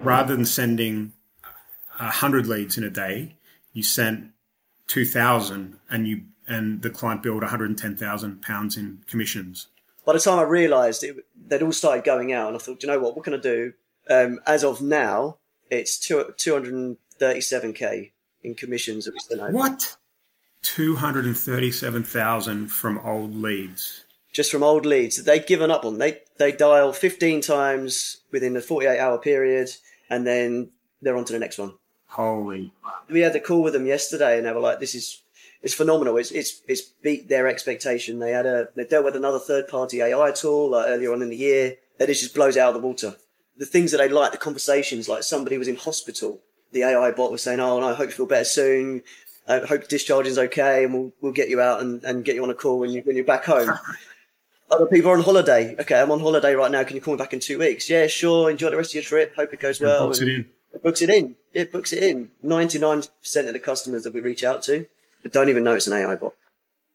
rather than sending 100 leads in a day, you sent 2,000 and the client billed £110,000 in commissions. By the time I realised they'd all started going out, and I thought, do you know what can I do? As of now, it's 237k in commissions that we sent over. What? 237,000 from old leads. Just from old leads that they'd given up on. They dial 15 times within a 48-hour period, and then they're on to the next one. Holy. We had a call with them yesterday, and they were like, it's phenomenal. It's beat their expectation. They dealt with another third-party AI tool earlier on in the year. That just blows it out of the water. The things that they like, the conversations, like somebody was in hospital. The AI bot was saying, "Oh, no, I hope you feel better soon. I hope discharging's okay, and we'll get you out and get you on a call when you're back home." Other people are on holiday. Okay, I'm on holiday right now. Can you call me back in 2 weeks? Yeah, sure. Enjoy the rest of your trip. Hope it goes well. Books it in. Books it in. It books it in. 99% of the customers that we reach out to don't even know it's an AI bot.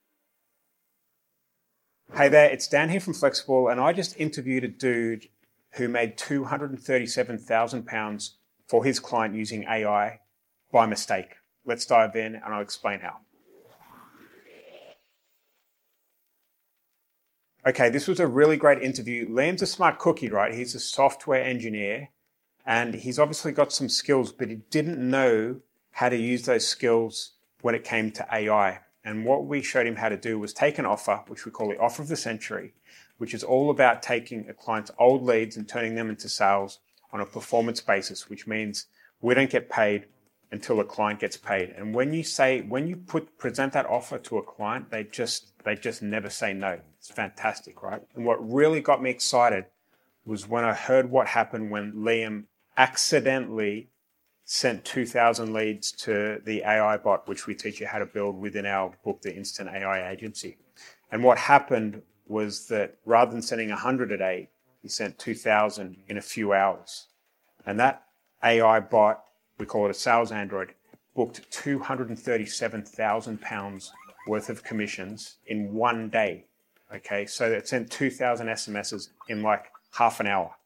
Hey there, it's Dan here from Flexible, and I just interviewed a dude who made £237,000 for his client using AI by mistake. Let's dive in and I'll explain how. Okay, this was a really great interview. Liam's a smart cookie, right? He's a software engineer and he's obviously got some skills, but he didn't know how to use those skills when it came to AI. And what we showed him how to do was take an offer, which we call the offer of the century, which is all about taking a client's old leads and turning them into sales on a performance basis, which means we don't get paid until a client gets paid. And when you present that offer to a client, they just never say no. It's fantastic, right? And what really got me excited was when I heard what happened when Liam accidentally sent 2,000 leads to the AI bot, which we teach you how to build within our book, The Instant AI Agency. And what happened was that rather than sending 100 a day, he sent 2,000 in a few hours. And that AI bot, we call it a sales android, booked £237,000 worth of commissions in 1 day. Okay, so it sent 2,000 SMSs in like half an hour,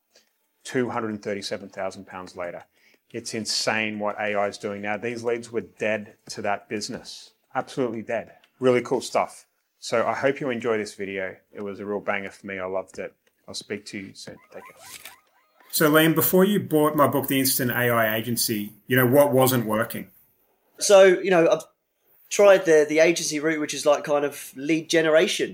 £237,000 later. It's insane what AI is doing now. These leads were dead to that business, absolutely dead. Really cool stuff. So I hope you enjoy this video. It was a real banger for me. I loved it. I'll speak to you soon. Take care. So Liam, before you bought my book, The Instant AI Agency, what wasn't working? So, I've tried the agency route, which is like kind of lead generation.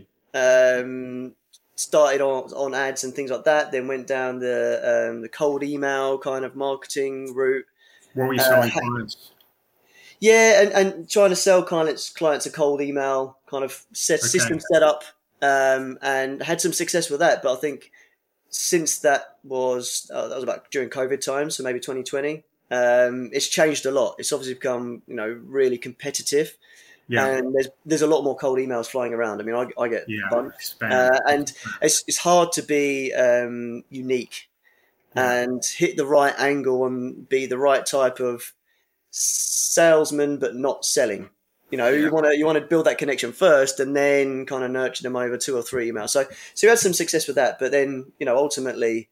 Started on ads and things like that, then went down the cold email kind of marketing route. What were you selling clients? Yeah, and trying to sell clients a cold email, kind of system set up, and had some success with that. But I think since that was about during COVID time, so maybe 2020, it's changed a lot. It's obviously become really competitive. Yeah. And there's a lot more cold emails flying around. I mean, I get bunch, and it's hard to be unique and hit the right angle and be the right type of salesman, but not selling. You want to build that connection first, and then kind of nurture them over 2 or 3 emails. So we had some success with that, but then ultimately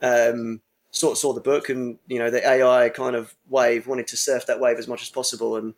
saw the book, and the AI kind of wave, wanted to surf that wave as much as possible, and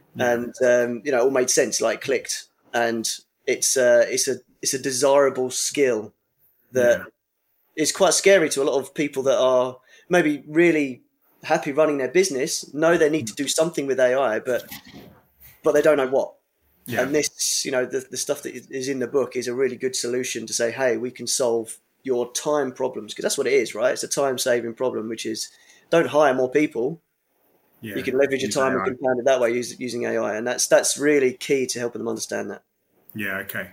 it all made sense, like clicked, and it's a desirable skill that is quite scary to a lot of people that are maybe really happy running their business, know they need to do something with AI, but they don't know what. Yeah. And this, the stuff that is in the book is a really good solution to say, hey, we can solve your time problems, because that's what it is, right? It's a time-saving problem, which is don't hire more people. Yeah, you can leverage your time and compound it that way using AI, and that's really key to helping them understand that. Yeah, okay.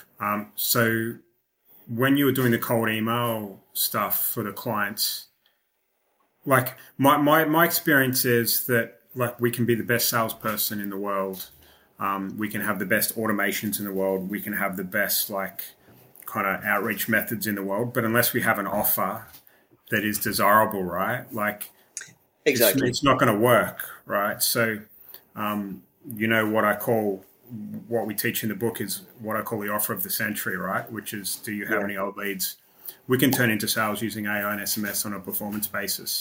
So when you were doing the cold email stuff for the clients, like my experience is that like we can be the best salesperson in the world, we can have the best automations in the world, we can have the best like kind of outreach methods in the world, but unless we have an offer that is desirable, right? Like. Exactly. It's not going to work, right? So, what we teach in the book is what I call the offer of the century, right? Which is, do you have any old leads? We can turn into sales using AI and SMS on a performance basis.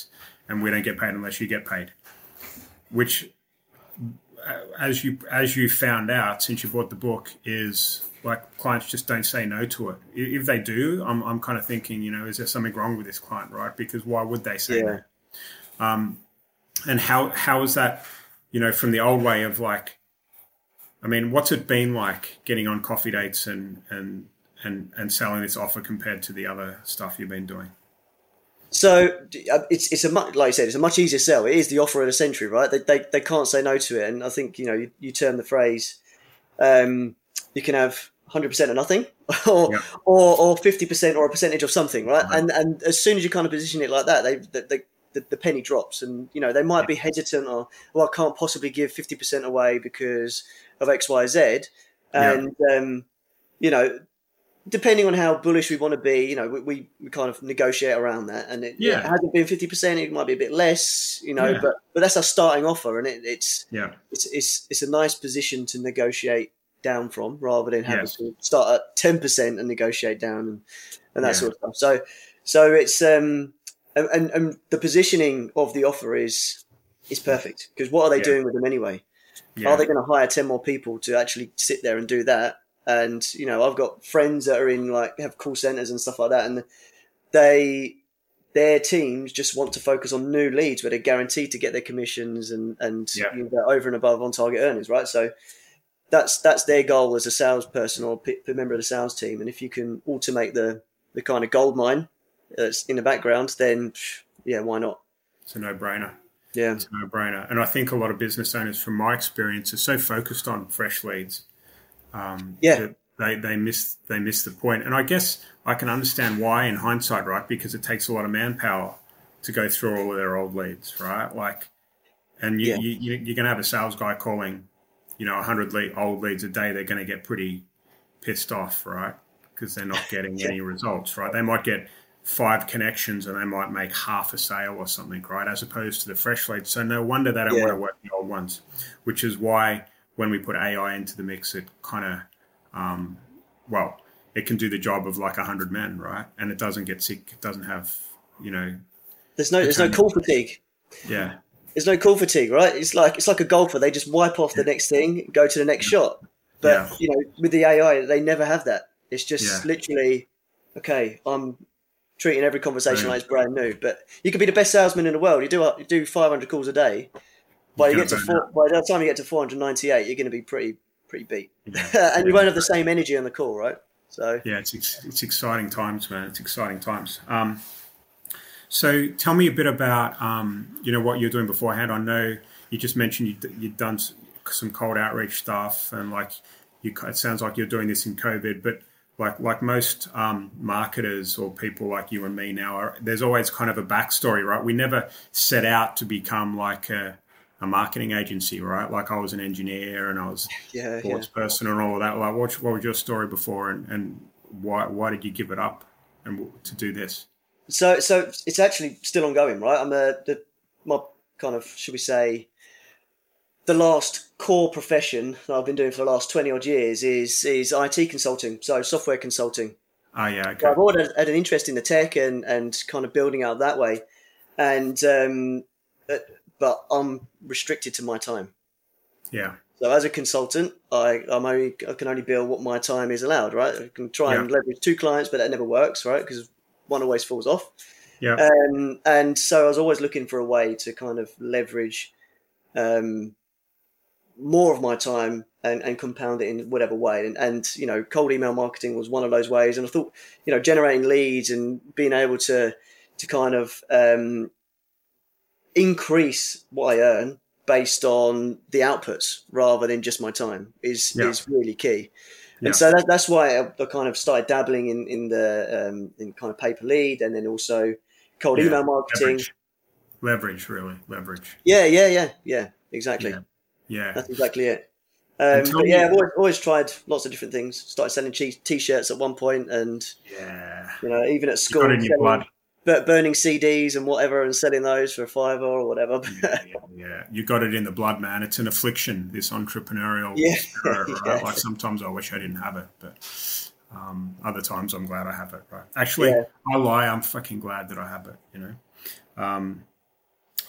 and we don't get paid unless you get paid. Which, as you found out since you bought the book, is like clients just don't say no to it. If they do, I'm kind of thinking, is there something wrong with this client, right? Because why would they say no? And how is that, from the old way of like, I mean, what's it been like getting on coffee dates and selling this offer compared to the other stuff you've been doing? So it's a much, like you said, it's a much easier sell. It is the offer of the century, right? They can't say no to it. And I think, you term the phrase, you can have 100% of nothing or 50% or a percentage of something, right? And as soon as you kind of position it like that, the penny drops, and they might be hesitant or, well, I can't possibly give 50% away because of X, Y, Z, and depending on how bullish we want to be, we kind of negotiate around that, and it hasn't been 50%, it might be a bit less, but that's our starting offer, and it's a nice position to negotiate down from, rather than having to start at 10% and negotiate down and that sort of stuff. So it's and the positioning of the offer is perfect, because what are they doing with them anyway? Are they going to hire 10 more people to actually sit there and do that? And, I've got friends that are have call centers and stuff like that. And their teams just want to focus on new leads where they're guaranteed to get their commissions and over and above on target earnings, right? So that's their goal as a salesperson or a member of the sales team. And if you can automate the kind of gold mine that's in the background, then why not? It's a no-brainer. Yeah. It's a no-brainer. And I think a lot of business owners, from my experience, are so focused on fresh leads. They miss the point. And I guess I can understand why in hindsight, right? Because it takes a lot of manpower to go through all of their old leads, right? And you're going to have a sales guy calling, 100 old leads a day. They're going to get pretty pissed off, right? Because they're not getting any results, right? They might get 5 connections and they might make half a sale or something, right? As opposed to the fresh leads. So no wonder they don't want to work the old ones, which is why when we put AI into the mix, it kind of, it can do the job of like 100 men, right? And it doesn't get sick. It doesn't have, There's no call fatigue. Yeah. There's no call fatigue, right? It's like a golfer. They just wipe off the next thing, go to the next shot. But, with the AI, they never have that. It's just literally, okay, I'm treating every conversation like it's brand new. But you could be the best salesman in the world. You do 500 calls a day. By the time you get to 498, you're going to be pretty beat, and you won't have the same energy on the call, right? So it's exciting times, man. It's exciting times. So tell me a bit about what you're doing beforehand. I know you just mentioned you'd done some cold outreach stuff, and it sounds like you're doing this in COVID, but like most marketers or people like you and me now, there's always kind of a backstory, right? We never set out to become like a marketing agency, right? Like I was an engineer and I was a sports person and all of that. Like, what was your story before, and why did you give it up and to do this? So it's actually still ongoing, right? I'm my kind of, should we say, the last core profession that I've been doing for the last 20 odd years is IT consulting, so software consulting. Oh yeah, okay. So I've always had an interest in the tech and kind of building out that way, and but I'm restricted to my time. Yeah. So as a consultant, I can only bill what my time is allowed, right? I can try and leverage 2 clients, but that never works, right? Because one always falls off. Yeah. And so I was always looking for a way to kind of leverage more of my time and compound it in whatever way. And cold email marketing was one of those ways. And I thought, generating leads and being able to kind of increase what I earn based on the outputs rather than just my time is really key. And so that's why I kind of started dabbling in the in kind of pay per lead, and then also cold email marketing. Leverage. Yeah, exactly. Yeah. That's exactly it. I've always tried lots of different things. Started selling t-shirts at one point, and even at school, got in your blood. Burning CDs and whatever, and selling those for $5 or whatever. Yeah, you got it in the blood, man. It's an affliction, this entrepreneurial spirit, right? Like sometimes I wish I didn't have it, but other times I'm glad I have it, right? Actually, I lie. I'm fucking glad that I have it,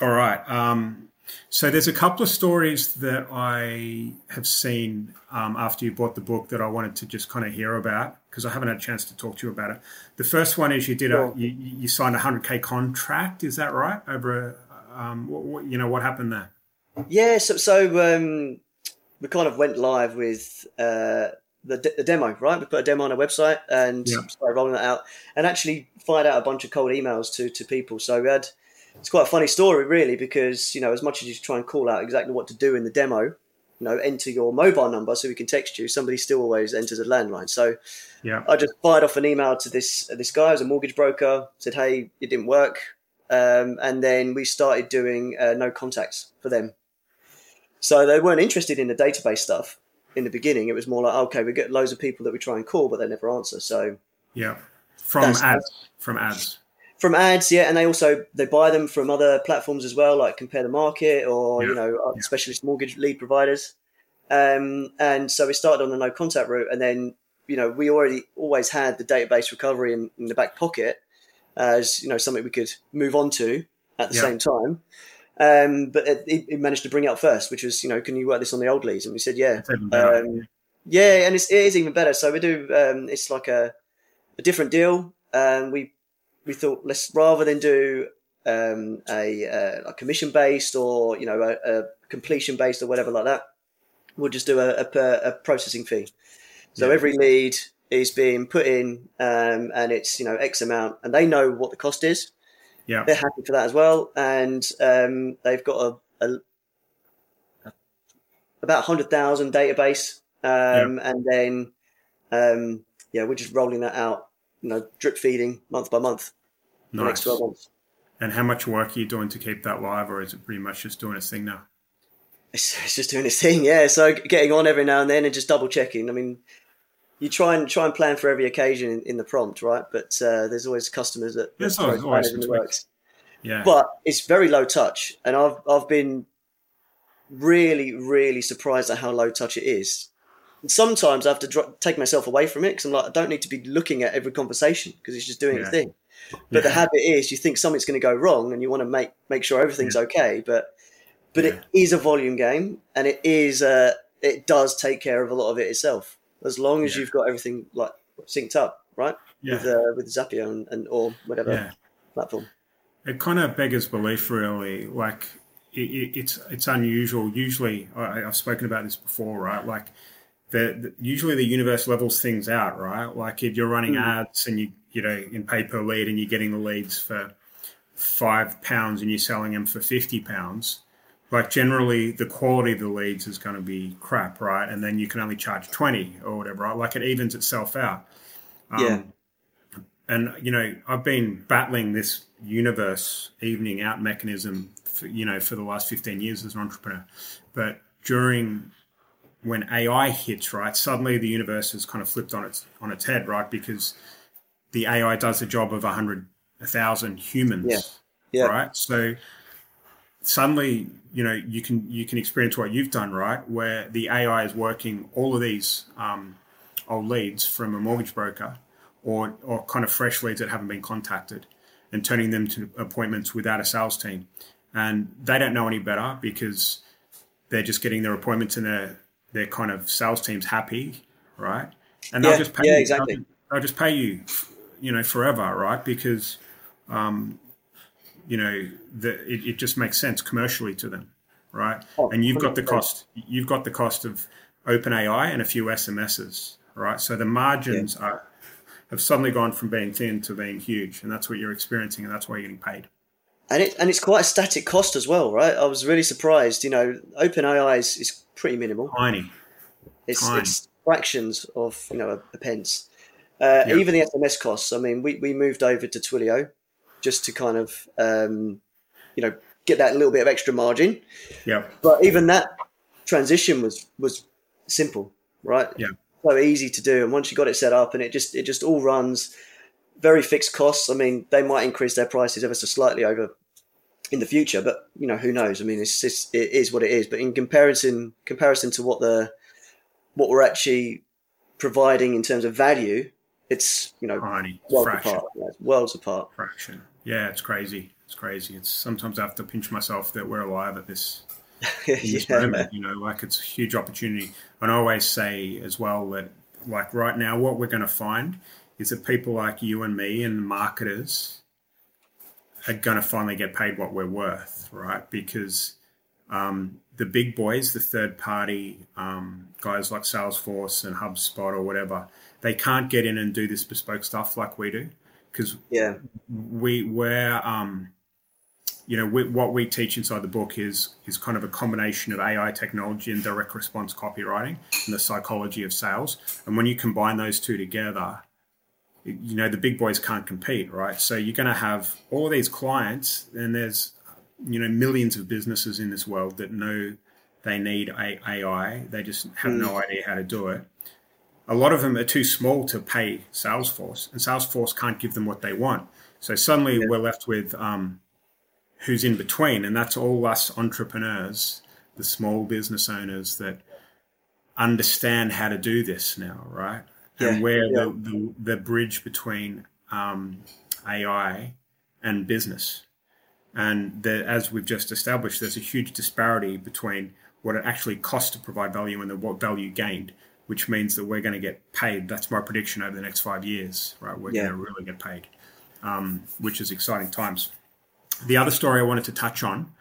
All right. So there's a couple of stories that I have seen after you bought the book that I wanted to just kind of hear about because I haven't had a chance to talk to you about it. The first one is you signed a 100K contract. Is that right? Over what happened there? Yeah. So we kind of went live with the demo, right? We put a demo on our website and started rolling that out, and actually fired out a bunch of cold emails to people. So we had. It's quite a funny story, really, because, as much as you try and call out exactly what to do in the demo, enter your mobile number so we can text you, somebody still always enters a landline. So I just fired off an email to this guy who's a mortgage broker, said, hey, it didn't work. And then we started doing no contacts for them. So they weren't interested in the database stuff in the beginning. It was more like, okay, we get loads of people that we try and call, but they never answer. So from ads. From ads, yeah, and they buy them from other platforms as well, like Compare the Market or specialist mortgage lead providers. And so we started on the no contact route, and then we always had the database recovery in the back pocket as something we could move on to at the same time. But it managed to bring it up first, which was can you work this on the old leads? And we said yeah, and it is even better. So we do it's like a different deal, and we thought let's rather than do a commission based or a completion based or whatever like that, we'll just do a processing fee. So every lead is being put in and it's X amount, and they know what the cost is. Yeah, they're happy for that as well, and they've got about 100,000 database, and then we're just rolling that out. Drip feeding month by month for the next 12 months. And how much work are you doing to keep that live, or is it pretty much just doing its thing now? It's just doing its thing, yeah. So getting on every now and then and just double checking. I mean, you try and plan for every occasion in the prompt, right? But there's always customers that always in the works. Yeah. But it's very low touch, and I've been really, really surprised at how low touch it is. And sometimes I have to take myself away from it because I'm like, I don't need to be looking at every conversation because it's just doing its thing. But the habit is you think something's going to go wrong and you want to make sure everything's okay. But it is a volume game, and it does take care of a lot of it itself as long as you've got everything like synced up, right? With Zapier and or whatever platform. It kind of beggars belief, really. Like it's unusual. Usually, I've spoken about this before, right? Like. Usually the universe levels things out, right? Like if you're running ads and you in pay per lead and you're getting the leads for £5 and you're selling them for £50, like generally the quality of the leads is going to be crap, right? And then you can only charge 20 or whatever, right? Like it evens itself out. And I've been battling this universe evening out mechanism for the last 15 years as an entrepreneur, but when AI hits, right, suddenly the universe is kind of flipped on its head, right? Because the AI does the job of 100,000 humans, right? So suddenly, you can experience what you've done, right? Where the AI is working all of these old leads from a mortgage broker or kind of fresh leads that haven't been contacted and turning them to appointments without a sales team. And they don't know any better because they're just getting their appointments and their kind of sales team's happy, right? And they'll just pay you. Exactly. They'll just pay you, forever, right? Because, it just makes sense commercially to them, right? And you've got the cost. You've got the cost of OpenAI and a few SMSs, right? So the margins have suddenly gone from being thin to being huge, and that's what you're experiencing, and that's why you're getting paid. And it's quite a static cost as well, right? I was really surprised. OpenAI is pretty minimal. Tiny. It's fractions of a pence. Even the SMS costs. I mean, we moved over to Twilio just to kind of get that little bit of extra margin. Yeah. But even that transition was simple, right? Yeah. So easy to do, and once you got it set up, and it just all runs very fixed costs. I mean, they might increase their prices ever so slightly over in the future, but who knows? I mean, it is what it is. But in comparison to what we're actually providing in terms of value, it's tiny worlds fraction. apart. Yeah, worlds apart. Fraction. Yeah, it's crazy. It's crazy. It's sometimes I have to pinch myself that we're alive at this in this moment. Like it's a huge opportunity. And I always say as well that like right now, what we're going to find is that people like you and me and marketers are going to finally get paid what we're worth, right? Because the big boys, the third-party guys like Salesforce and HubSpot or whatever, they can't get in and do this bespoke stuff like we do because what we teach inside the book is kind of a combination of AI technology and direct response copywriting and the psychology of sales. And when you combine those two together, the big boys can't compete, right? So you're going to have all these clients, and there's millions of businesses in this world that know they need AI. They just have no idea how to do it. A lot of them are too small to pay Salesforce, and Salesforce can't give them what they want. So suddenly we're left with who's in between, and that's all us entrepreneurs, the small business owners that understand how to do this now, right? And we're the bridge between AI and business. And as we've just established, there's a huge disparity between what it actually costs to provide value and what value gained, which means that we're going to get paid. That's my prediction over the next 5 years, right? We're going to really get paid, which is exciting times. The other story I wanted to touch on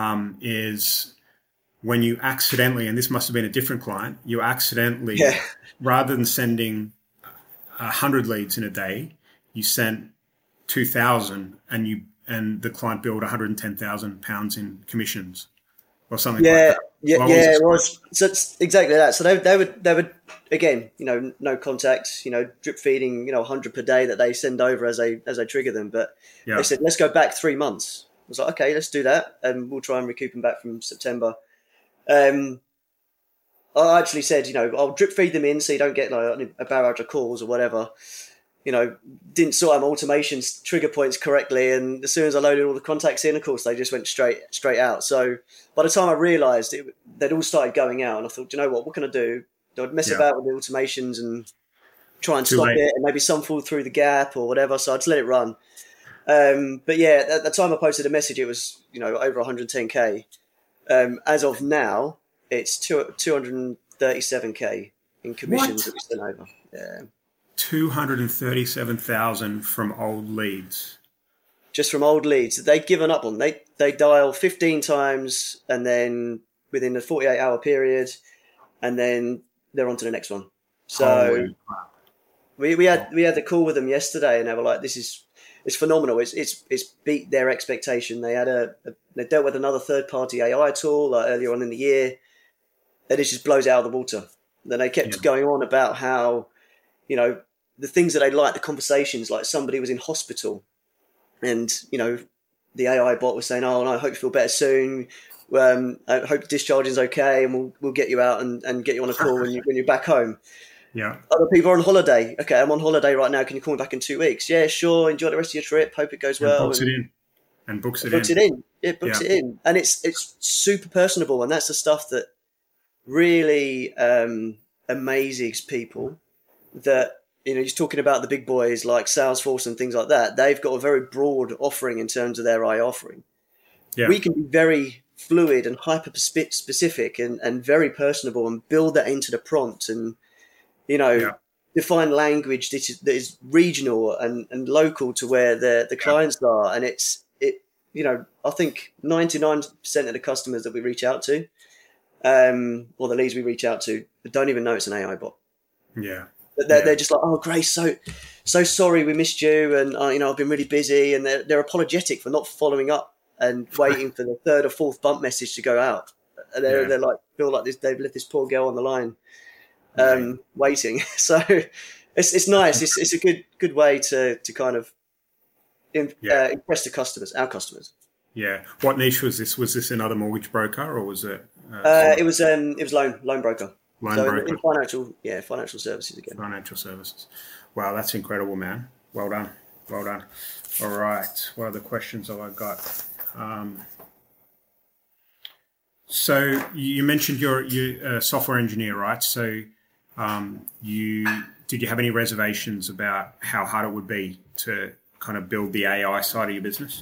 is when you accidentally, and this must have been a different client, you accidentally, rather than sending 100 leads in a day, you sent 2,000 and the client billed £110,000 in commissions or something like that. It was. So it's exactly that. So they would again, no contact, drip feeding, 100 per day that they send over as I trigger them. But they said, let's go back 3 months. I was like, okay, let's do that, and we'll try and recoup them back from September. I actually said, I'll drip feed them in so you don't get like a barrage of calls or whatever. Didn't sort out my automation trigger points correctly, and as soon as I loaded all the contacts in, of course, they just went straight out. So by the time I realised they'd all started going out, and I thought, what can I do? I'd mess about with the automations and try and stop it, and maybe some fall through the gap or whatever. So I just let it run. But yeah, at the time I posted a message, it was over 110k. As of now, it's 237k in commissions that we sent over. Yeah. 237,000 from old leads. Just from old leads that they'd given up on. They dial 15 times and then within a 48-hour period, and then they're on to the next one. So we had the call with them yesterday, and they were like, it's phenomenal. It's beat their expectation. They had they dealt with another third-party AI tool earlier on in the year, and it just blows it out of the water. Then they kept going on about how, the things that they liked, the conversations, like somebody was in hospital and, the AI bot was saying, oh, no, I hope you feel better soon. I hope discharging is okay, and we'll get you out and get you on a call when you're back home. Yeah. Other people are on holiday. Okay, I'm on holiday right now. Can you call me back in 2 weeks? Yeah, sure. Enjoy the rest of your trip. Hope it goes well. Books it in. It books it in. It books it in. And it's super personable. And that's the stuff that really amazes people that, he's talking about the big boys like Salesforce and things like that. They've got a very broad offering in terms of their AI offering. Yeah. We can be very fluid and hyper specific and very personable and build that into the prompt and, define language that is regional and local to where the clients are. And I think 99% of the customers that we reach out to, or the leads we reach out to, don't even know it's an AI bot. Yeah. They're just like, oh, Grace, so sorry we missed you, and I've been really busy, and they're apologetic for not following up and waiting for the third or fourth bump message to go out. And they're like, feel like they've left this poor girl on the line, waiting. So it's nice. It's a good way to kind of impress the customers, our customers. Yeah. What niche was this? Was this another mortgage broker, or was it? It was loan broker. Broker. In financial services again. Financial services. Wow, that's incredible, man. Well done. All right. What other questions have I got? So you mentioned you're a software engineer, right? So did you have any reservations about how hard it would be to kind of build the AI side of your business?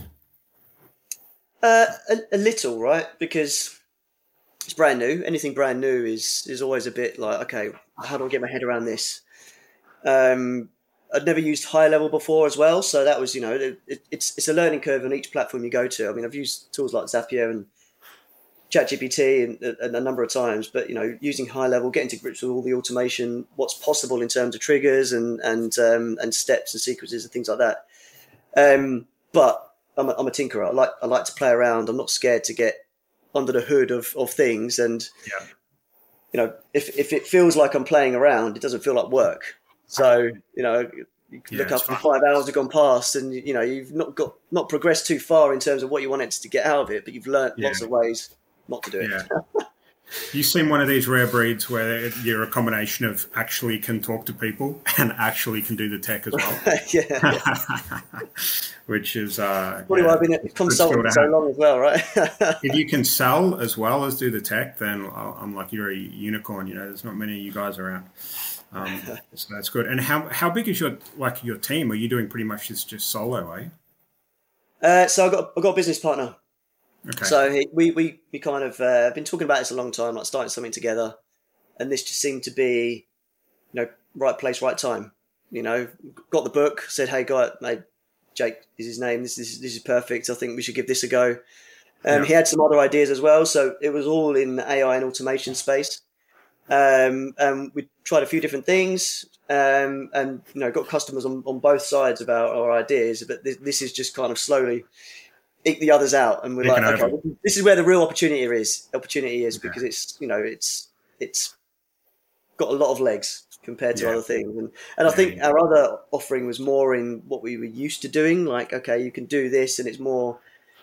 A little, right? Because it's brand new. Anything brand new is always a bit like, okay, how do I get my head around this? I'd never used high level before as well, so that was, it's a learning curve on each platform you go to. I mean, I've used tools like Zapier and ChatGPT and a number of times, but using high level, getting to grips with all the automation, what's possible in terms of triggers and steps and sequences and things like that. But I'm a tinkerer. I like to play around. I'm not scared to get under the hood of things. And if it feels like I'm playing around, it doesn't feel like work. So you can look up and 5 hours have gone past, and you've not progressed too far in terms of what you wanted to get out of it, but you've learned lots of ways not to do it. You seem one of these rare breeds where you're a combination of actually can talk to people and actually can do the tech as well. Which is probably why I've been a consultant for so long as well, right? If you can sell as well as do the tech, then I'm like, you're a unicorn. There's not many of you guys around. So that's good. And how big is your team? Are you doing pretty much just solo, So I've got a business partner. Okay. So we kind of been talking about this a long time, like starting something together, and this just seemed to be, right place, right time. Got the book, said, hey, Jake is his name. This is perfect. I think we should give this a go. He had some other ideas as well, so it was all in the AI and automation space. We tried a few different things, and got customers on both sides of our ideas. But this is just kind of slowly eke the others out, and we're like, okay, this is where the real opportunity is because it's got a lot of legs compared to other things, and I think our other offering was more in what we were used to doing. Like, okay, you can do this, and it's more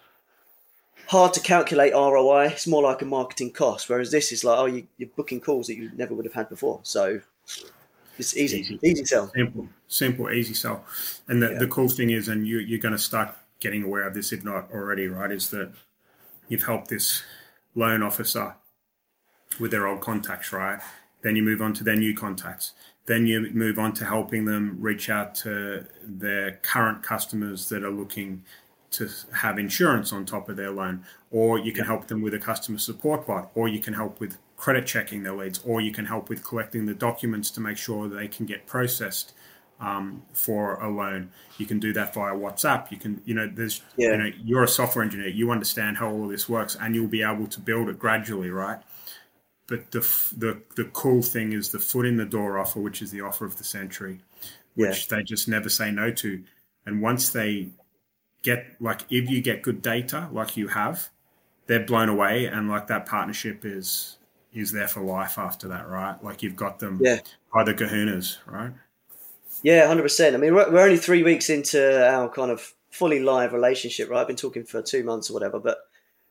hard to calculate ROI. It's more like a marketing cost, whereas this is like, you're booking calls that you never would have had before. So it's easy sell. Simple, easy sell. And the cool thing is, and you're going to start getting aware of this, if not already, right, is that you've helped this loan officer with their old contacts, right? Then you move on to their new contacts. Then you move on to helping them reach out to their current customers that are looking to have insurance on top of their loan, or you can help them with a customer support bot, or you can help with credit checking their leads, or you can help with collecting the documents to make sure they can get processed for a loan. You can do that via WhatsApp. You can, you're a software engineer. You understand how all of this works, and you'll be able to build it gradually, right? But the cool thing is the foot in the door offer, which is the offer of the century, which they just never say no to. And once they get, if you get good data like you have, they're blown away, and that partnership is there for life after that, right? You've got them by the kahunas, right? Yeah, 100%. I mean, we're only 3 weeks into our kind of fully live relationship, right? I've been talking for 2 months or whatever, but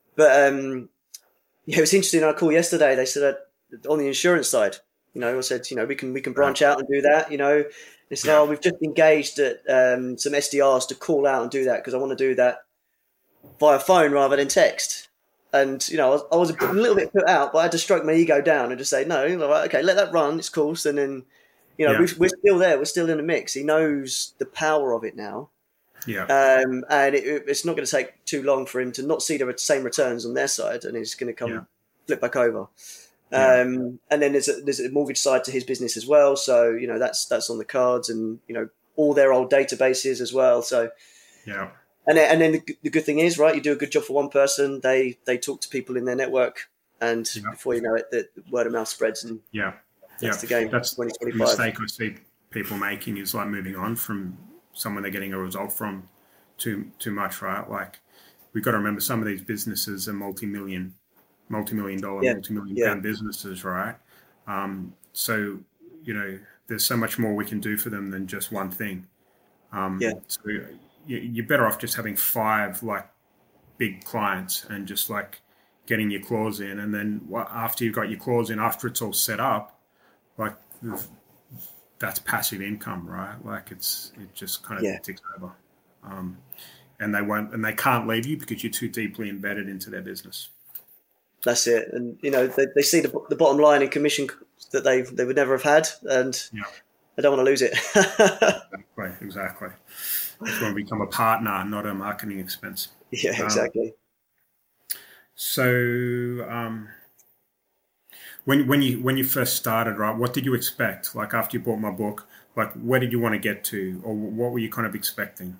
it was interesting. On a call yesterday, they said that on the insurance side, I said, we can branch out and do that. They said, we've just engaged at some SDRs to call out and do that because I want to do that via phone rather than text. And I was a little bit put out, but I had to stroke my ego down and just say, no, okay, let that run. It's cool. And then we're still there. We're still in the mix. He knows the power of it now. Yeah. And it's not going to take too long for him to not see the same returns on their side, and he's going to come flip back over. And then there's a mortgage side to his business as well. So that's on the cards, and all their old databases as well. So and then the good thing is, right, you do a good job for one person, they talk to people in their network, and before you know it, the word of mouth spreads, and that's the game. That's the mistake I see people making, is moving on from someone they're getting a result from too much, right? We've got to remember, some of these businesses are multi-million pound businesses, right? So there's so much more we can do for them than just one thing. So you're better off just having 5 big clients and just getting your claws in, and then after you've got your claws in, after it's all set up, that's passive income, right? It just kind of ticks over, and they can't leave you because you're too deeply embedded into their business. That's it, and they see the bottom line in commission that they would never have had, and they don't want to lose it. Exactly. It's when we become a partner, not a marketing expense. Yeah, exactly. When you first started, right, what did you expect? Like after you bought my book, like where did you want to get to, or what were you kind of expecting?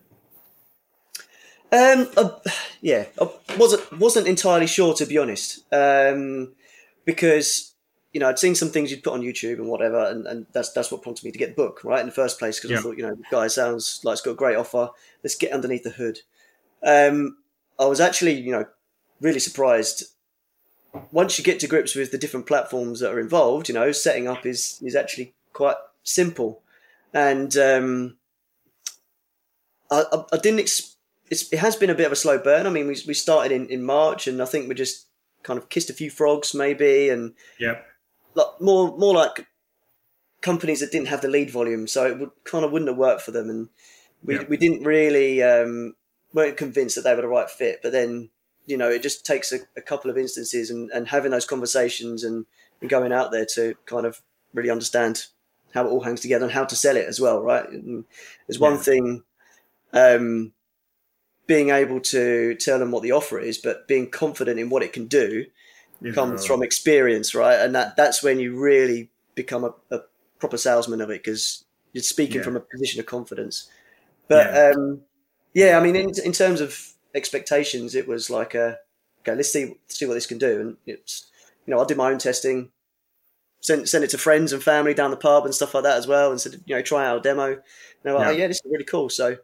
I wasn't entirely sure, to be honest, because I'd seen some things you'd put on YouTube and whatever, and that's what prompted me to get the book right in the first place, because I thought, the guy sounds like it's got a great offer. Let's get underneath the hood. I was actually, really surprised once you get to grips with the different platforms that are involved. Setting up is actually quite simple, and I didn't. It has been a bit of a slow burn. I mean, we started in March, and I think we just kind of kissed a few frogs, maybe, and more like companies that didn't have the lead volume, so it wouldn't have worked for them, and we didn't really weren't convinced that they were the right fit. But then it just takes a couple of instances and having those conversations and going out there to kind of really understand how it all hangs together and how to sell it as well, right? And there's one thing. Being able to tell them what the offer is, but being confident in what it can do comes from experience, right? And that's when you really become a proper salesman of it, because you're speaking from a position of confidence. But I mean, in terms of expectations, it was like, okay, let's see what this can do. And it's, I did my own testing, sent it to friends and family down the pub and stuff like that as well, and said, try out a demo. And they were like, this is really cool. So,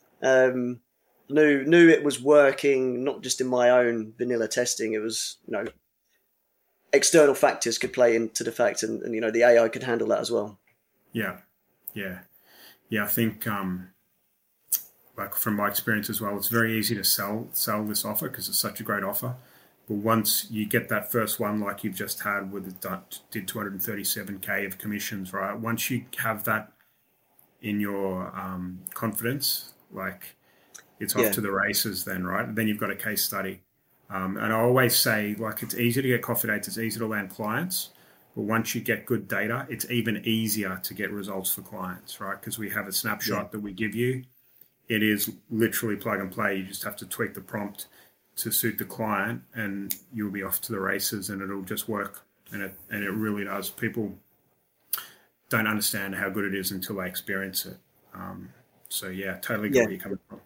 knew it was working, not just in my own vanilla testing. It was, external factors could play into the fact, and the AI could handle that as well. Yeah. I think, like from my experience as well, it's very easy to sell this offer because it's such a great offer. But once you get that first one, like you've just had with did 237K of commissions, right? Once you have that in your confidence, like, it's off to the races then, right? Then you've got a case study. And I always say, like, it's easy to get coffee dates, it's easy to land clients, but once you get good data, it's even easier to get results for clients, right? Because we have a snapshot that we give you. It is literally plug and play. You just have to tweak the prompt to suit the client, and you'll be off to the races, and it'll just work. And it really does. People don't understand how good it is until they experience it. So yeah, totally get where you're coming from.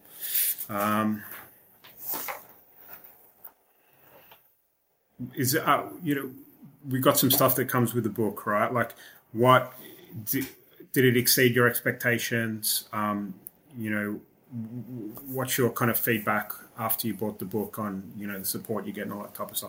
We got some stuff that comes with the book, right? Like, what did it exceed your expectations? What's your kind of feedback after you bought the book on, the support you get and all that type of stuff?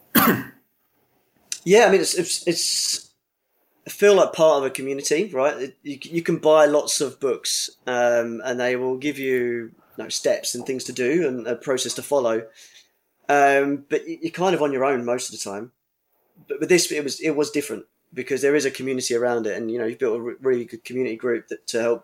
Yeah, I mean, it's I feel like part of a community, right? You can buy lots of books, and they will give you steps and things to do and a process to follow, but you're kind of on your own most of the time. But with this, it was different because there is a community around it, and you've built a really good community group to help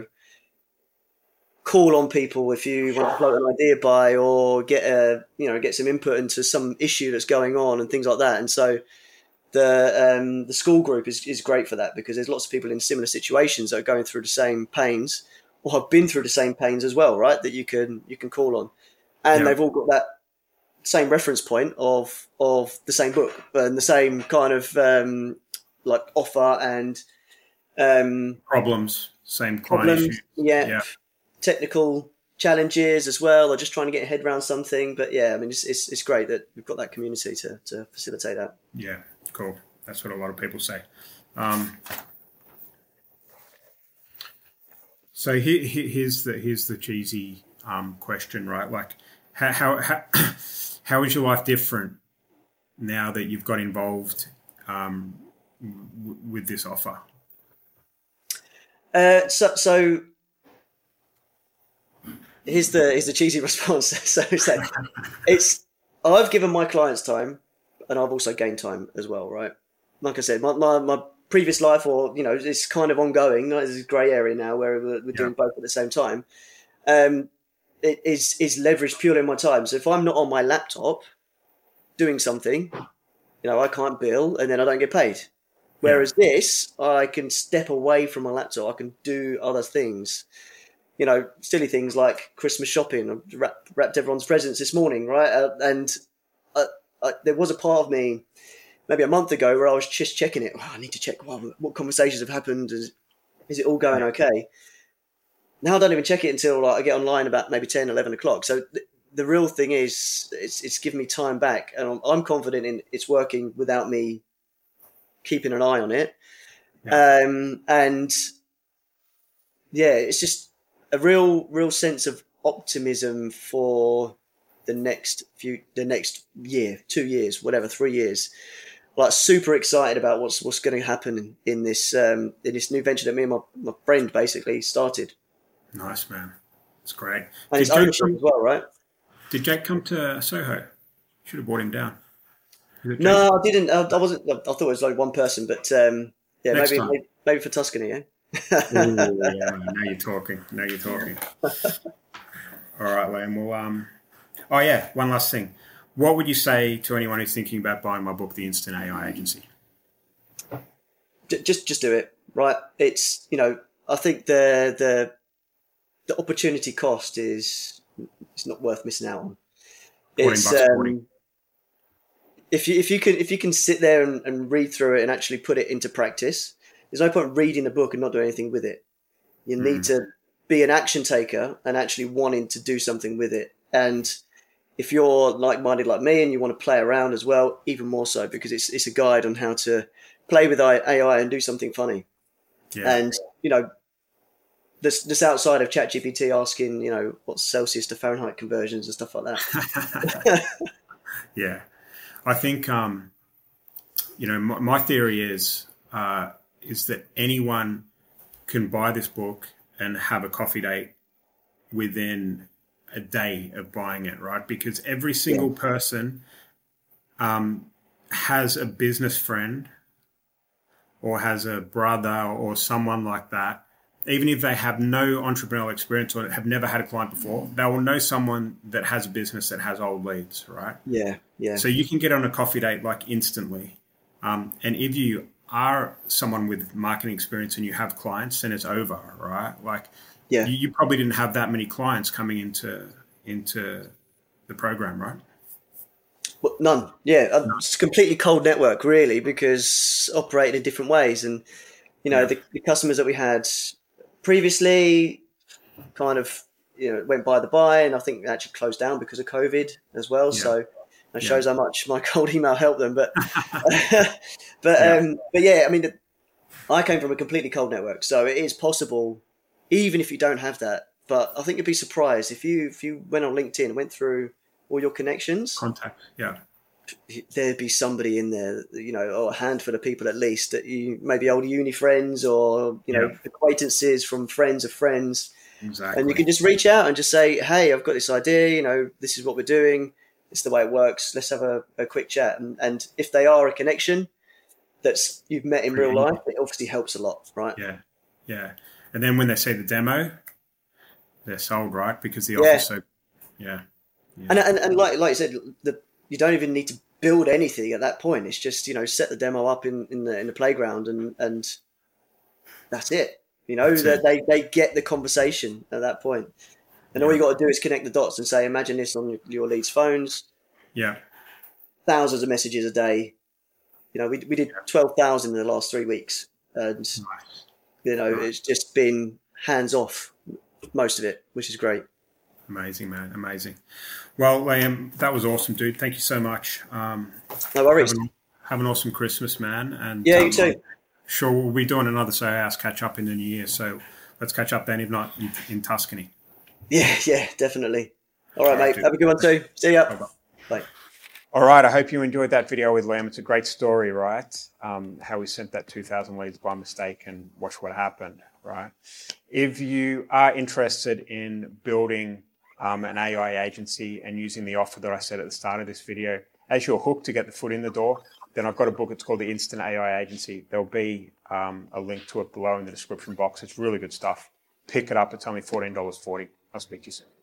call on people if you want to float an idea by, or get some input into some issue that's going on and things like that. And so the school group is great for that, because there's lots of people in similar situations that are going through the same pains, or have been through the same pains as well, right? That you can call on, and they've all got that same reference point of the same book and the same kind of like offer and problems, same client issues. Technical challenges as well, or just trying to get your head around something. But I mean, it's great that we've got that community to facilitate that. Yeah, cool. That's what a lot of people say. So here's the cheesy question, right? Like, how is your life different now that you've got involved with this offer? So here's the cheesy response. So it's I've given my clients time, and I've also gained time as well, right? Like I said, my previous life, or it's kind of ongoing. There's a grey area now where we're doing both at the same time. It is leveraged purely on my time. So if I'm not on my laptop doing something, I can't bill, and then I don't get paid. Whereas this, I can step away from my laptop. I can do other things. silly things like Christmas shopping. I wrapped everyone's presents this morning, right? And there was a part of me maybe a month ago where I was just checking it. Oh, I need to check what conversations have happened. Is it all going okay? Now I don't even check it until I get online about maybe 10, 11 o'clock. So the real thing is it's given me time back, and I'm confident in it's working without me keeping an eye on it. Yeah. And yeah, it's just a real sense of optimism for the next year, 2 years, whatever, 3 years. Like super excited about what's going to happen in this new venture that me and my friend basically started. Nice, man. It's great. And it's ownership as well, right? Did Jake come to Soho? Should have brought him down. No, I didn't. I wasn't. I thought it was like one person, but maybe for Tuscany, yeah. Ooh, yeah. Now you're talking. All right, Liam. Well, one last thing. What would you say to anyone who's thinking about buying my book, The Instant AI Agency? Just do it, right? It's I think the opportunity cost it's not worth missing out on. It's if you can sit there and read through it and actually put it into practice, there's no point reading the book and not doing anything with it. You need to be an action taker and actually wanting to do something with it. And if you're like-minded like me and you want to play around as well, even more so, because it's a guide on how to play with AI and do something funny. Yeah. And this outside of ChatGPT asking what's Celsius to Fahrenheit conversions and stuff like that. Yeah, I think my theory is that anyone can buy this book and have a coffee date within a day of buying it, right? Because every single person has a business friend or has a brother or someone like that. Even if they have no entrepreneurial experience or have never had a client before, they will know someone that has a business that has old leads, right? Yeah, yeah. So you can get on a coffee date like instantly. And if you are someone with marketing experience and you have clients, then it's over, right? Like, yeah, you probably didn't have that many clients coming into the program, right? Well, none. Yeah, it's a completely cold network, really, because operating in different ways. And, the customers that we had previously kind of, went by the by, and I think actually closed down because of COVID as well. Yeah. So that shows how much my cold email helped them. But, yeah, I mean, I came from a completely cold network. So it is possible, even if you don't have that. But I think you'd be surprised if you went on LinkedIn and went through all your connections. Contact, yeah. There'd be somebody in there, or a handful of people at least that you maybe old uni friends or, acquaintances from friends of friends. Exactly. And you can just reach out and just say, hey, I've got this idea, this is what we're doing. It's the way it works. Let's have a quick chat. And if they are a connection that's you've met in real life, it obviously helps a lot, right? Yeah. Yeah. And then when they see the demo, they're sold, right? Because the offer's so, yeah. And like you said, you don't even need to build anything at that point. It's just, set the demo up in the playground and that's it. That they get the conversation at that point. And all you got to do is connect the dots and say, imagine this on your leads' phones. Yeah. Thousands of messages a day. We did 12,000 in the last 3 weeks. And, nice. It's just been hands off most of it, which is great. Amazing, man. Amazing. Well, Liam, that was awesome, dude. Thank you so much. No worries. Have an awesome Christmas, man. And yeah, you too. Sure, we'll be doing another Soho House catch up in the new year. So let's catch up then, if not in Tuscany. Yeah, definitely. All right, mate. Dude. Have a good one too. See ya. Bye-bye. Bye. All right. I hope you enjoyed that video with Liam. It's a great story, right? How we sent that 2,000 leads by mistake and watch what happened, right? If you are interested in building an AI agency and using the offer that I said at the start of this video as your hook to get the foot in the door, then I've got a book. It's called The Instant AI Agency. There'll be a link to it below in the description box. It's really good stuff. Pick it up. It's only $14.40. I'll speak to you soon.